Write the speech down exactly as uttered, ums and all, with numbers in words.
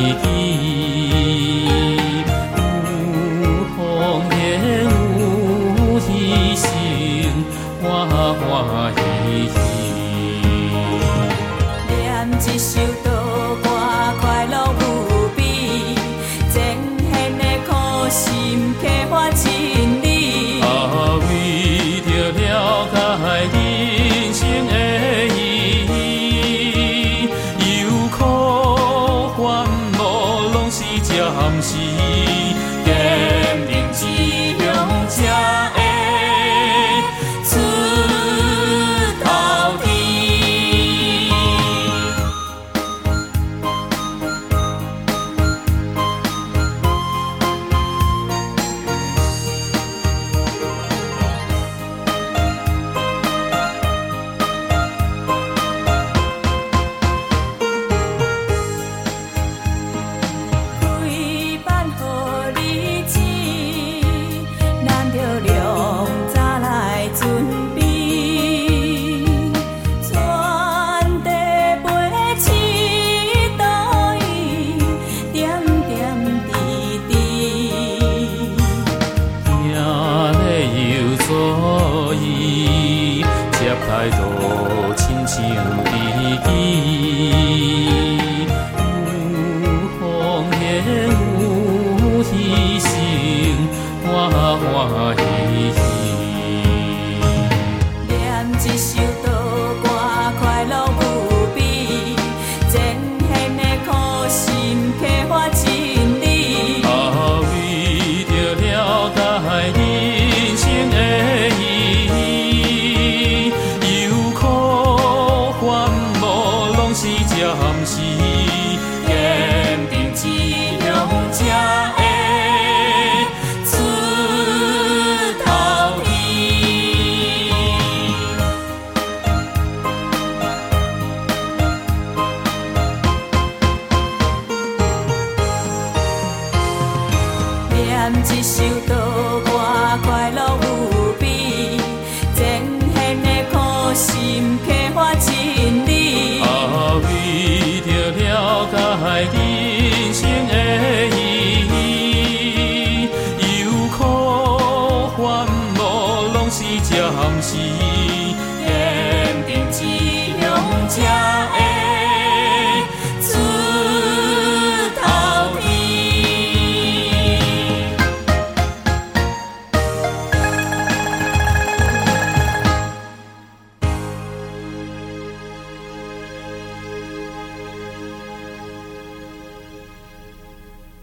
己。有风险有牺牲，欢欢喜喜。 念一首道歌，快乐有比，前现的苦心启发真理。 啊，为着了解人生的意义，忧苦烦恼拢是暂时，坚定志向才会出头天。规版予你知，咱着量早来准备。全地飞起倒伊，点点滴滴。行咧有所依，接待路亲像知己。有风险有牺牲，欢欢喜喜。 念一首道歌，快乐有比，前现的苦心启发真理。 啊，为着了解人生的意义，忧苦烦恼拢是暂时，坚定志向才会出头天。念一首道歌，快乐有比，前现的苦心启发真理。啊，为着了解人生的意义，忧苦烦恼拢是暂时，